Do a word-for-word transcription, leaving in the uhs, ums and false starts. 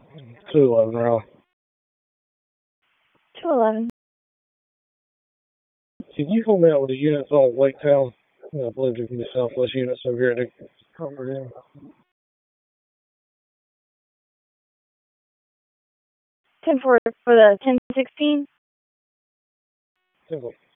two eleven, Riley. two eleven. Can you hold me out with the units on Lake Town? I believe there can be Southwest units over here at the Comfort Inn. ten four for the ten sixteen. Simple.